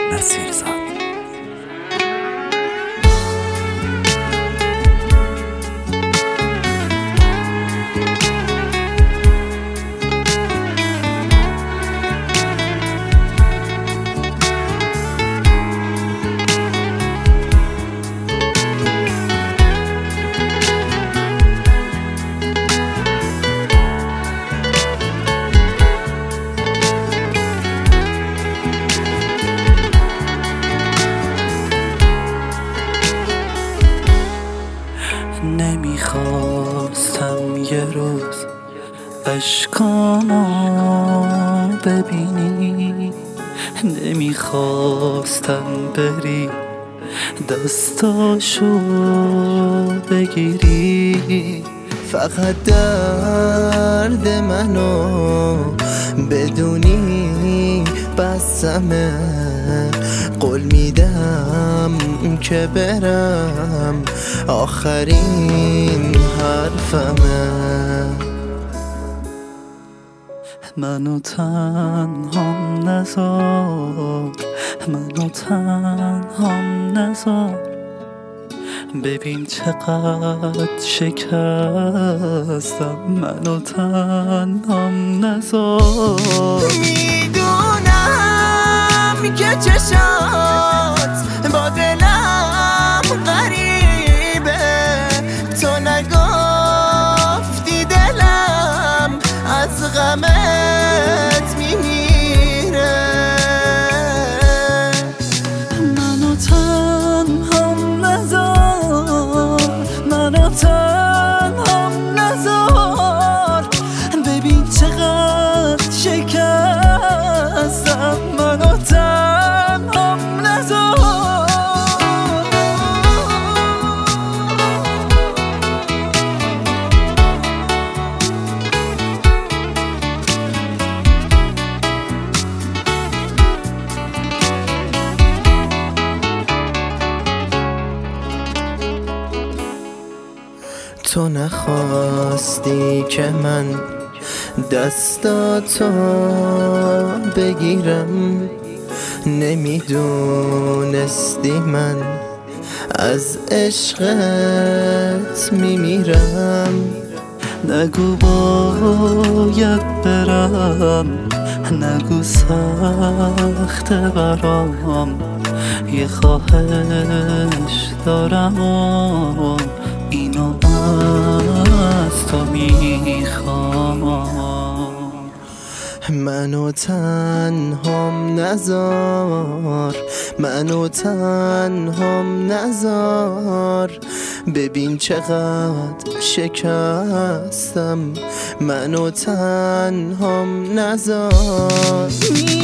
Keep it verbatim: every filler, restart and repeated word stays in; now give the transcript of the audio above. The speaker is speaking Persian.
نصیرزاد. نمیخواستم یه روز اشکامو ببینی، نمیخواستم بری دستاشو بگیری، فقط درد منو بدونی بسمه. قول میدم که برم آخرین حرفمه. منو تنهام نذار، منو تنهام نذار، ببین چقدر شکستم. منو تنهام نذار. میدونم که چشات با دلم غریبه، تو نگفتی دلم از غمت میمیره. منو تنهام نذار، منو تنهام نذار، ببین چقدر شکستم. منو تنهام نذار. تو نخواستی که من دستاتو بگیرم، نمیدونستی من از عشقت میمیرم. نگو باید برم، نگو سخت برام، یه خواهش دارم و اینو از تو میخوام. منو تنهام نذار، منو تنهام نذار، ببین چقدر شکستم. منو تنهام نذار.